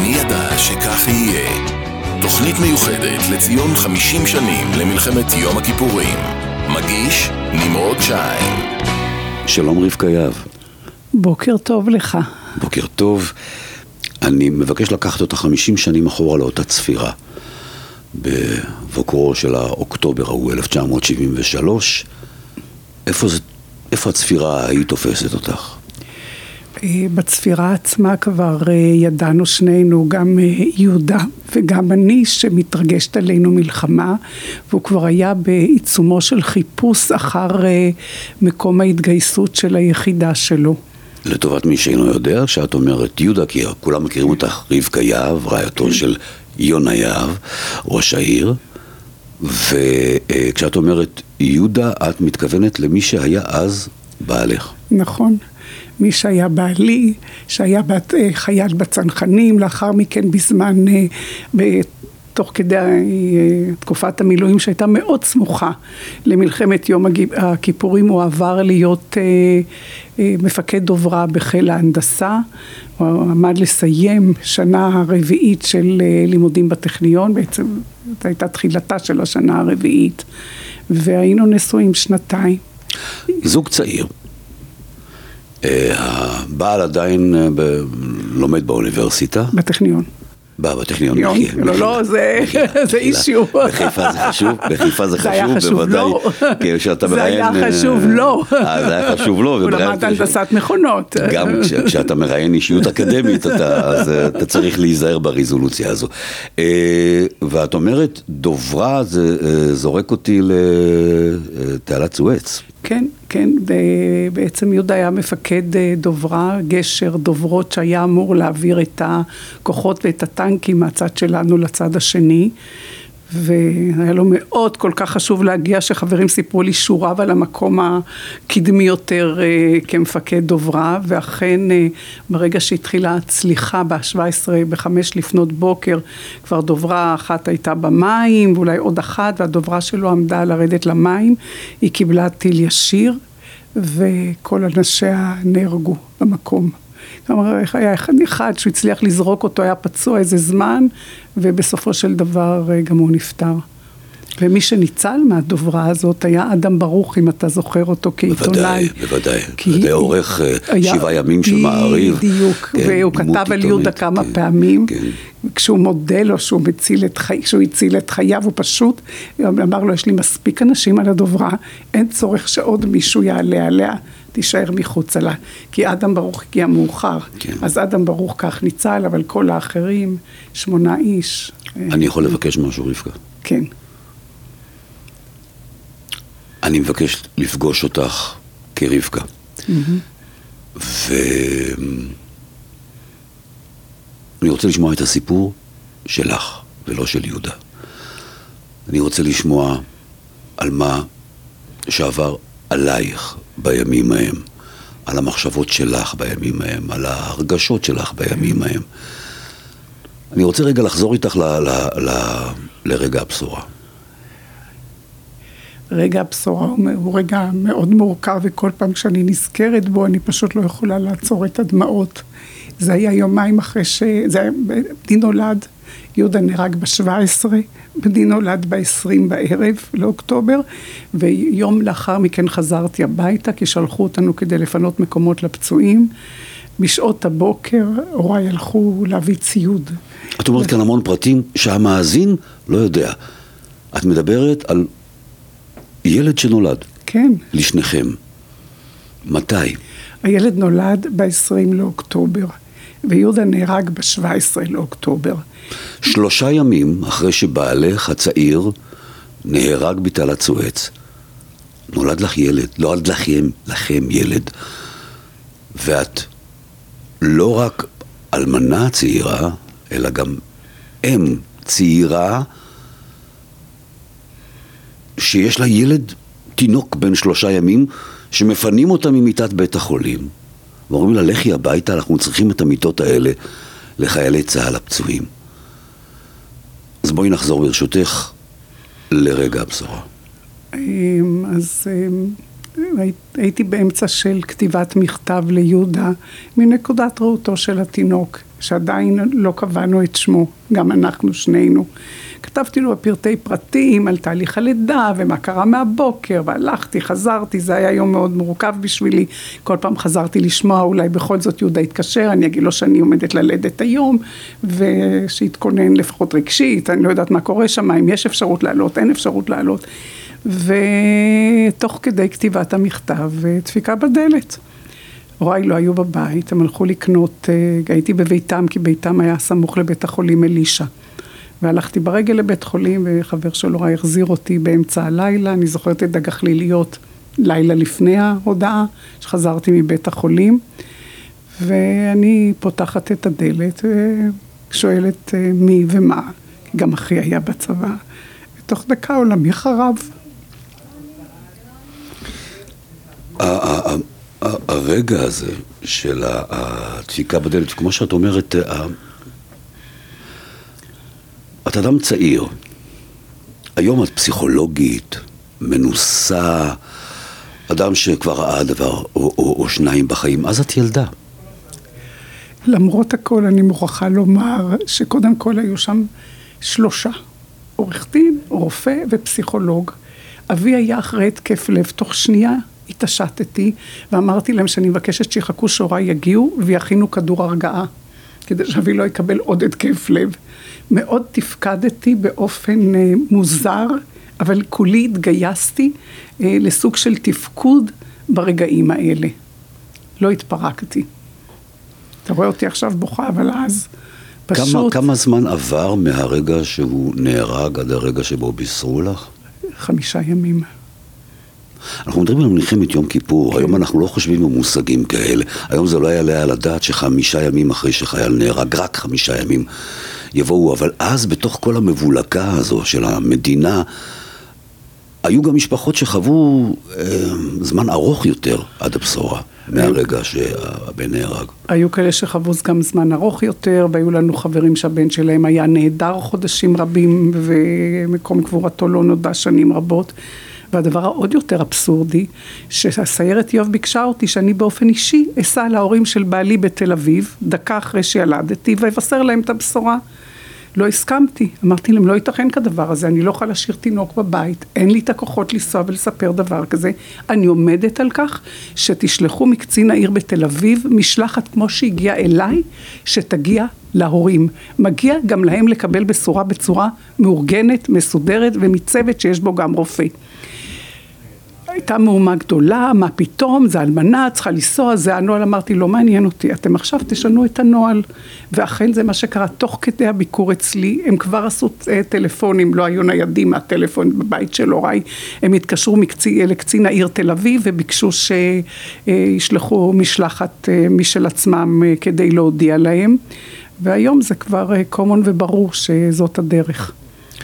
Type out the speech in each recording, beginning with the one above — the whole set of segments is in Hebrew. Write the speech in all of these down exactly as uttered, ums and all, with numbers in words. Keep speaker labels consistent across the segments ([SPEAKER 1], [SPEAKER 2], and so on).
[SPEAKER 1] מי ידע שכך יהיה? תוכנית מיוחדת לציון חמישים שנים למלחמת יום הכיפורים. מגיש נמרוד שיין.
[SPEAKER 2] שלום רבקה יהב.
[SPEAKER 3] בוקר טוב לך.
[SPEAKER 2] בוקר טוב. אני מבקש לקחת אותה חמישים שנים אחורה לאותה צפירה. בבוקרו של האוקטובר ההוא אלף תשע מאות שבעים ושלוש. איפה זה, איפה הצפירה היא תופסת אותך?
[SPEAKER 3] בצפירה עצמה כבר ידענו שנינו, גם יהודה וגם אני, שמתרגשת עלינו מלחמה, והוא כבר היה בעיצומו של חיפוש אחר מקום ההתגייסות של היחידה שלו.
[SPEAKER 2] לטובת מי שאינו יודע, שאת אומרת יהודה, כי כולם מכירים אותך, רבקה יהב, רעייתו של יונה יהב, ראש העיר, וכשאת אומרת יהודה, את מתכוונת למי שהיה אז בעלך.
[SPEAKER 3] נכון. מי שהיה בעלי, שהיה בת, חייל בצנחנים, לאחר מכן בזמן, תוך כדי תקופת המילואים שהייתה מאוד סמוכה למלחמת יום הכיפורים, הוא עבר להיות מפקד דוברה בחיל ההנדסה, הוא עמד לסיים שנה הרביעית של לימודים בטכניון, בעצם הייתה תחילתה של השנה הרביעית, והיינו נשואים שנתיים.
[SPEAKER 2] זוג צעיר. הבעל עדיין לומד באוניברסיטה?
[SPEAKER 3] בטכניון.
[SPEAKER 2] בא, בטכניון.
[SPEAKER 3] לא, לא, זה אישיו.
[SPEAKER 2] בחיפה זה חשוב, בחיפה זה חשוב.
[SPEAKER 3] זה היה חשוב לו. זה היה חשוב לו.
[SPEAKER 2] זה היה חשוב לו.
[SPEAKER 3] הוא למד הנדסת מכונות.
[SPEAKER 2] גם כשאתה מראיין אישיות אקדמית, אז אתה צריך להיזהר ברזולוציה הזו. ואת אומרת, דוברה, זה זורק אותי לתעלת סואץ.
[SPEAKER 3] כן, כן, בעצם יהודה היה מפקד דוברה, גשר דוברות שהיה אמור להעביר את הכוחות ואת הטנקים מהצד שלנו לצד השני, והיה לו מאוד כל כך חשוב להגיע שחברים סיפרו לי שוריו על המקום הקדמי יותר כמפקד דוברה, ואכן ברגע שהתחילה הצליחה ב-שבע עשרה בחמש לפנות בוקר, כבר דוברה אחת הייתה במים, ואולי עוד אחת, והדוברה שלו עמדה לרדת למים, היא קיבלה טיל ישיר, וכל אנשיה נהרגו במקום. כלומר, היה אחד אחד שהוא הצליח לזרוק אותו, היה פצוע איזה זמן, ובסופו של דבר גם הוא נפטר. ומי שניצל מהדוברה הזאת היה אדם ברוך, אם אתה זוכר אותו כעיתונאי.
[SPEAKER 2] בוודאי, בוודאי. זה עורך שבעה ימים של מעריב.
[SPEAKER 3] בדיוק, והוא כתב על יהודה כמה פעמים, כשהוא מודה לו שהוא הציל את חייו, הוא פשוט אמר לו, יש לי מספיק אנשים על הדוברה, אין צורך שעוד מישהו יעלה עליה, תישאר מחוץ עליה, כי אדם ברוך הגיע מאוחר, אז אדם ברוך כך ניצל, אבל כל האחרים, שמונה איש.
[SPEAKER 2] אני יכול לבקש משהו, רבקה?
[SPEAKER 3] כן.
[SPEAKER 2] אני מבקש לפגוש אותך כרבקה. ואני רוצה לשמוע את הסיפור שלך, ולא של יהודה. אני רוצה לשמוע על מה שעבר עלייך בימים ההם, על המחשבות שלך בימים ההם, על ההרגשות שלך בימים ההם. אני רוצה רגע לחזור איתך ל- ל- ל- לרגע הבשורה. רגע
[SPEAKER 3] הבשורה הוא, הוא רגע מאוד מורכב, וכל פעם שאני נזכרת בו, אני פשוט לא יכולה לעצור את הדמעות. זה היה יומיים אחרי ש... זה היה בני נולד, יהודה נהרג ב-שבע עשרה, בני נולד ב-עשרים בערב לאוקטובר, ויום לאחר מכן חזרתי הביתה, כי שלחו אותנו כדי לפנות מקומות לפצועים. בשעות הבוקר הוריי הלכו להביא ציוד.
[SPEAKER 2] את אומרת כאן המון פרטים שהמאזין לא יודע. את מדברת על ילד שנולד.
[SPEAKER 3] כן.
[SPEAKER 2] לשניכם. מתי?
[SPEAKER 3] הילד נולד ב-עשרים לאוקטובר, ויהודה נהרג ב-שבע עשרה לאוקטובר.
[SPEAKER 2] שלושה ימים אחרי שבעלך הצעיר נהרג בתעלת סואץ, נולד לך ילד, לא נולד לכם, לכם ילד, ואת לא רק אלמנה צעירה, אלא גם אם צעירה, שיש לה ילד תינוק בן שלושה ימים, שמפנים אותה ממיטת בית החולים, ואומרים לה, לכי הביתה, אנחנו צריכים את המיטות האלה לחיילי צהל הפצועים. אז בואי נחזור ברשותך לרגע הבשורה.
[SPEAKER 3] אז הייתי באמצע של כתיבת מכתב ליהודה, מנקודת ראותו של התינוק, שעדיין לא קבענו את שמו, גם אנחנו שנינו. כתבתי לו בפרטי פרטים על תהליך הלידה ומה קרה מהבוקר, והלכתי, חזרתי, זה היה יום מאוד מורכב בשבילי, כל פעם חזרתי לשמוע, אולי בכל זאת יהודה יתקשר, אני אגיד לו שאני עומדת ללדת היום, ושיתכונן לפחות רגשית, אני לא יודעת מה קורה שם, אם יש אפשרות לעלות, אין אפשרות לעלות, ותוך כדי כתיבת המכתב, דפיקה בדלת. הוריי לא היו בבית, הם הלכו לקנות, הייתי בביתם, כי ביתם היה סמוך לבית החולים אלישע. והלכתי ברגל לבית חולים, וחבר של הוריי החזיר אותי באמצע הלילה, אני זוכרת את הגחליליות לילה לפני ההודעה, שחזרתי מבית החולים, ואני פותחת את הדלת, ושואלת מי ומה, גם אחי היה בצבא, ותוך דקה עולמי חרב.
[SPEAKER 2] הרגע הזה של הדפיקה בדלת, כמו שאת אומרת, את אדם צעיר, היום את פסיכולוגית, מנוסה, אדם שכבר ראה דבר או, או, או שניים בחיים, אז את ילדה.
[SPEAKER 3] למרות הכל אני מוכרחה לומר שקודם כל היו שם שלושה, עורך דין, רופא ופסיכולוג. אבי היה אחרי התקף לב, תוך שנייה התעשתתי ואמרתי להם שאני מבקשת שיחכו שהוריי יגיעו ויכינו כדור הרגעה, כדי שאבי לא יקבל עוד התקף לב. מאוד תפקדתי באופן אה, מוזר, אבל כולי התגייסתי אה, לסוג של תפקוד ברגעים האלה. לא התפרקתי. אתה רואה אותי עכשיו בוכה, אבל אז פשוט...
[SPEAKER 2] כמה, כמה זמן עבר מהרגע שהוא נהרג עד הרגע שבו בישרו לך?
[SPEAKER 3] חמישה ימים.
[SPEAKER 2] אנחנו מדברים על מלחמת יום כיפור, היום אנחנו לא חושבים במושגים כאלה. היום זה לא יעלה על הדעת שחמישה ימים אחרי שחייל נהרג, רק חמישה ימים יבואו, אבל אז בתוך כל המבולקה הזו של המדינה, היו גם משפחות שחוו אה, זמן ארוך יותר עד הבשורה, מהרגע שהבן נהרג.
[SPEAKER 3] היו כאלה שחוו גם זמן ארוך יותר, והיו לנו חברים שהבן שלהם היה נהדר חודשים רבים, ומקום קבורתו לא נודע שנים רבות. והדבר העוד יותר אבסורדי, שהסיירת יוב ביקשה אותי שאני באופן אישי אסע להורים של בעלי בתל אביב, דקה אחרי שילדתי, ואבשר להם את הבשורה. לא הסכמתי, אמרתי להם, לא ייתכן כדבר הזה, אני לא יכולה להשאיר תינוק בבית, אין לי את הכוחות לנסוע ולספר דבר כזה, אני עומדת על כך שתשלחו מקצין העיר בתל אביב, משלחת כמו שהגיעה אליי, שתגיע להורים. מגיע גם להם לקבל בשורה בצורה מאורגנת, מסודרת ומצוות שיש בו גם רופא. הייתה מהומה גדולה, מה פתאום, זה אלמנה, צריכה לנסוע, זה הנוהל, אמרתי, לא מעניין אותי, אתם עכשיו תשנו את הנוהל, ואכן זה מה שקרה, תוך כדי הביקור אצלי, הם כבר עשו טלפונים, לא היו ניידים מהטלפון בבית של הוריי, הם התקשרו מקצי, לקצין העיר תל אביב, וביקשו שישלחו משלחת משל עצמם כדי להודיע להם, והיום זה כבר קומון וברור שזאת הדרך.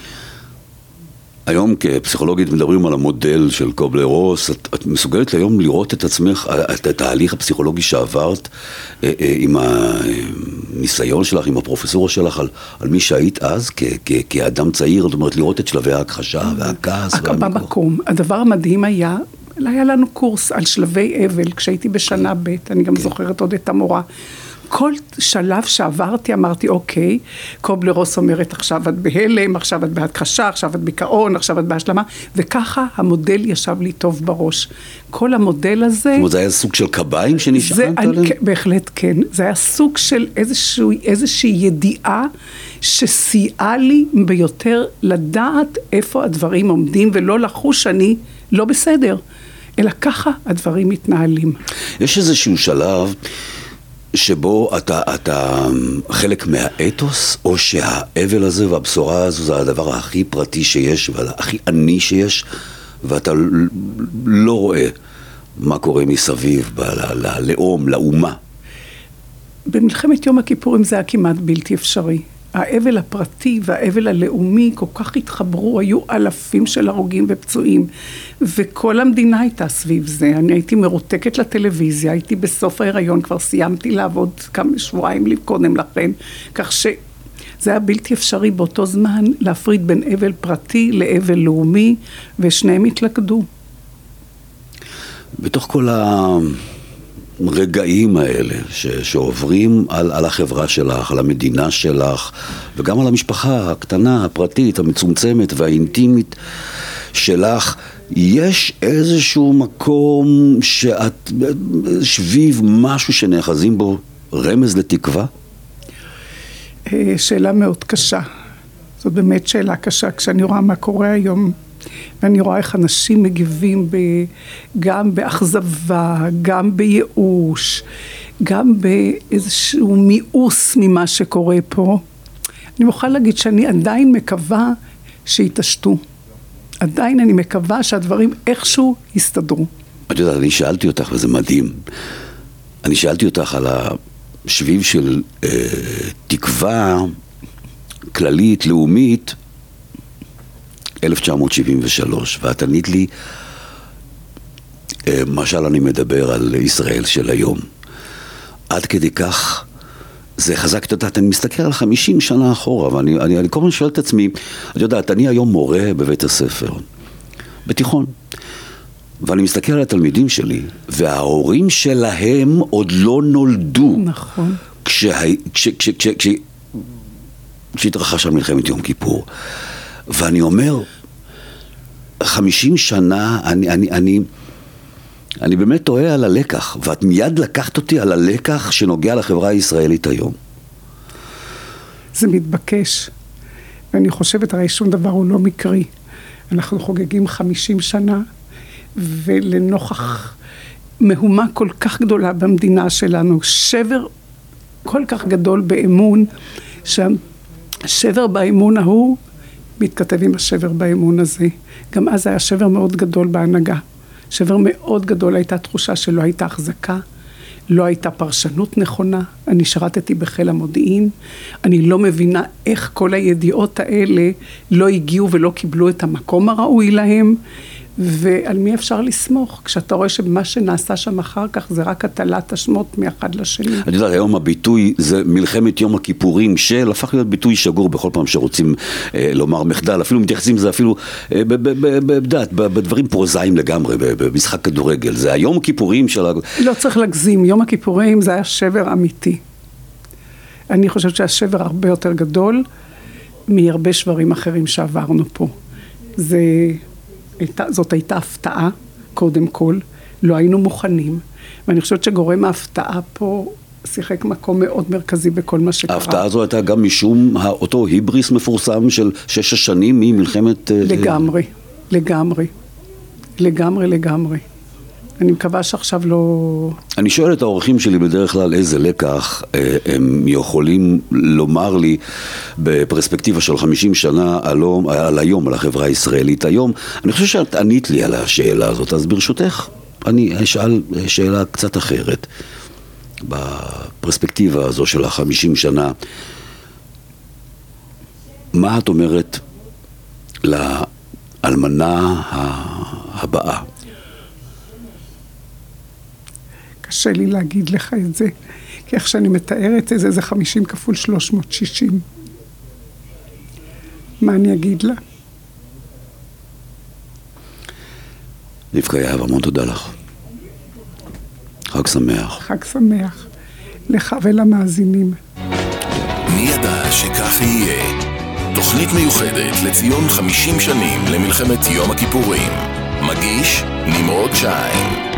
[SPEAKER 2] היום כפסיכולוגית מדברים על המודל של קובלר-רוס, את, את מסוגלת היום לראות את עצמך, את התהליך הפסיכולוגי שעברת אה, אה, עם הניסיון שלך, עם הפרופסורה שלך, על, על מי שהיית אז כ, כ, כאדם צעיר, זאת אומרת לראות את שלבי ההכחשה והכעס והמיקוח.
[SPEAKER 3] במקום, הדבר המדהים היה, היה לנו קורס על שלבי אבל, כשהייתי בשנה ב', אני גם זוכרת עוד את המורה, כל שלב שעברתי אמרתי, אוקיי, קובלר-רוס אומרת, עכשיו את בהלם, עכשיו את בהכחשה, עכשיו את בקעון, עכשיו את בהשלמה, וככה המודל ישב לי טוב בראש. כל המודל הזה... זאת אומרת,
[SPEAKER 2] זה היה סוג של קביים שנשענת עליהם?
[SPEAKER 3] בהחלט כן. זה היה סוג של איזשהו, איזושהי ידיעה שסייעה לי ביותר לדעת איפה הדברים עומדים, ולא לחוש שאני לא בסדר, אלא ככה הדברים מתנהלים.
[SPEAKER 2] יש איזשהו שלב... שבו אתה, אתה חלק מהאתוס, או שהאבל הזה והבשורה הזו זה הדבר הכי פרטי שיש, והכי עני שיש, ואתה לא רואה מה קורה מסביב, ללאום, לאומה.
[SPEAKER 3] במלחמת יום הכיפורים זה היה כמעט בלתי אפשרי. האבל הפרטי והאבל הלאומי כל כך התחברו, היו אלפים של הרוגים ופצועים, וכל המדינה הייתה סביב זה. אני הייתי מרותקת לטלוויזיה, הייתי בסוף ההיריון, כבר סיימתי לעבוד כמה שבועיים קודם לכן, כך שזה היה בלתי אפשרי באותו זמן להפריד בין אבל פרטי לאבל לאומי, ושניהם התלכדו.
[SPEAKER 2] בתוך כל הרגעים האלה ש, שעוברים על, על החברה שלך, על המדינה שלך, וגם על המשפחה הקטנה, הפרטית, המצומצמת והאינטימית שלך, יש איזשהו מקום שאת, שביב משהו שנאחזים בו, רמז לתקווה?
[SPEAKER 3] שאלה מאוד קשה. זאת באמת שאלה קשה. כשאני רואה מה קורה היום, ואני רואה איך אנשים מגיבים ב, גם באכזבה, גם בייאוש, גם באיזשהו מיאוס ממה שקורה פה, אני מוכרחה להגיד שאני עדיין מקווה שיתעשתו. עדיין אני מקווה שהדברים איכשהו יסתדרו.
[SPEAKER 2] את יודעת, אני שאלתי אותך, וזה מדהים. אני שאלתי אותך על השביב של אה, תקווה כללית, לאומית, אלף תשע מאות שבעים ושלוש, ואת ענית לי, אה, משל אני מדבר על ישראל של היום. עד כדי כך, זה חזק, את יודעת, אני מסתכל על חמישים שנה אחורה, ואני אני, אני כל הזמן שואל את עצמי, את יודעת, אני היום מורה בבית הספר, בתיכון, ואני מסתכל על התלמידים שלי, וההורים שלהם עוד לא נולדו.
[SPEAKER 3] נכון.
[SPEAKER 2] כשה, כש, כש, כש, כש, כשהתרחשה מלחמת יום כיפור. ואני אומר, חמישים שנה, אני, אני, אני, אני באמת טועה על הלקח, ואת מיד לקחת אותי על הלקח שנוגע לחברה הישראלית היום.
[SPEAKER 3] זה מתבקש, ואני חושבת, הרי שום דבר הוא לא מקרי. אנחנו חוגגים חמישים שנה, ולנוכח מהומה כל כך גדולה במדינה שלנו, שבר כל כך גדול באמון, שהשבר באמון ההוא מתכתב עם השבר באמון הזה. גם אז היה שבר מאוד גדול בהנהגה. שבר מאוד גדול, הייתה תחושה שלא הייתה החזקה, לא הייתה פרשנות נכונה. אני שרתתי בחיל המודיעין, אני לא מבינה איך כל הידיעות האלה לא הגיעו ולא קיבלו את המקום הראוי להם, ועל מי אפשר לסמוך, כשאתה רואה שמה שנעשה שם אחר כך זה רק הטלת אשמות מאחד לשני. אני
[SPEAKER 2] יודעת, היום הביטוי זה מלחמת יום הכיפורים, של הפך להיות ביטוי שגור בכל פעם שרוצים אה, לומר מחדל, אפילו מתייחסים לזה אפילו אה, בדעת, בדברים פרוזאיים לגמרי, במשחק כדורגל, זה היום הכיפורים של...
[SPEAKER 3] לא צריך להגזים, יום הכיפורים זה היה שבר אמיתי. אני חושבת שהשבר הרבה יותר גדול מהרבה שברים אחרים שעברנו פה. זה... זאת הייתה הפתעה, קודם כל, לא היינו מוכנים, ואני חושבת שגורם ההפתעה פה שיחק מקום מאוד מרכזי בכל מה שקרה.
[SPEAKER 2] ההפתעה הזו הייתה גם משום אותו היבריס מפורסם של שש השנים ממלחמת...
[SPEAKER 3] לגמרי, לגמרי, לגמרי, לגמרי. אני מקווה שעכשיו לא... אני
[SPEAKER 2] שואל את האורחים שלי בדרך כלל איזה לקח הם יכולים לומר לי בפרספקטיבה של חמישים שנה על, על היום, על החברה הישראלית היום. אני חושב שאת ענית לי על השאלה הזאת, אז ברשותך אני אשאל שאלה קצת אחרת. בפרספקטיבה הזו של החמישים שנה, מה את אומרת לאלמנה הבאה?
[SPEAKER 3] קשה לי להגיד לך את זה, כי איך שאני מתארת את זה, זה חמישים כפול שלוש מאות שישים. מה אני אגיד לה?
[SPEAKER 2] רבקה יהב, המון תודה לך. חג שמח.
[SPEAKER 3] חג שמח. לך ולמאזינים.
[SPEAKER 1] מי ידע שכך יהיה? תוכנית מיוחדת לציון חמישים שנים למלחמת יום הכיפורים. מגיש נמרוד שיין.